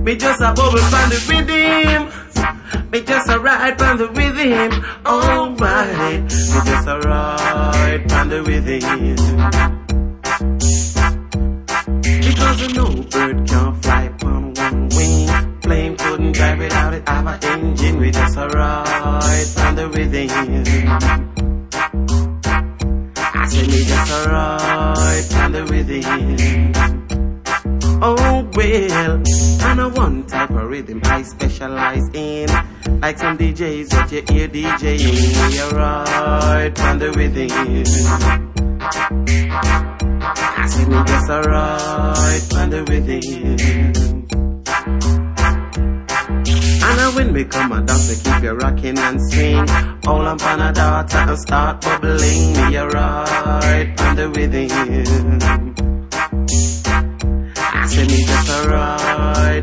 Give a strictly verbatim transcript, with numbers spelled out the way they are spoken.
Me just a bubble from the rhythm. Me just a ride from the rhythm. Alright. Me just a ride from the rhythm. Because no bird can fly on one wing. Plane couldn't drive without it have an engine. We just a ride from the rhythm. I say me just a ride from the rhythm. Oh well, I know one type of rhythm I specialize in. Like some D Js that you hear DJing. Me a ride from the rhythm. I say me just a ride from the rhythm. And now when we come a dance, we keep you rocking and swing. Hold on pan a daughter and start bubbling. Me a ride from the rhythm. I say me just a ride.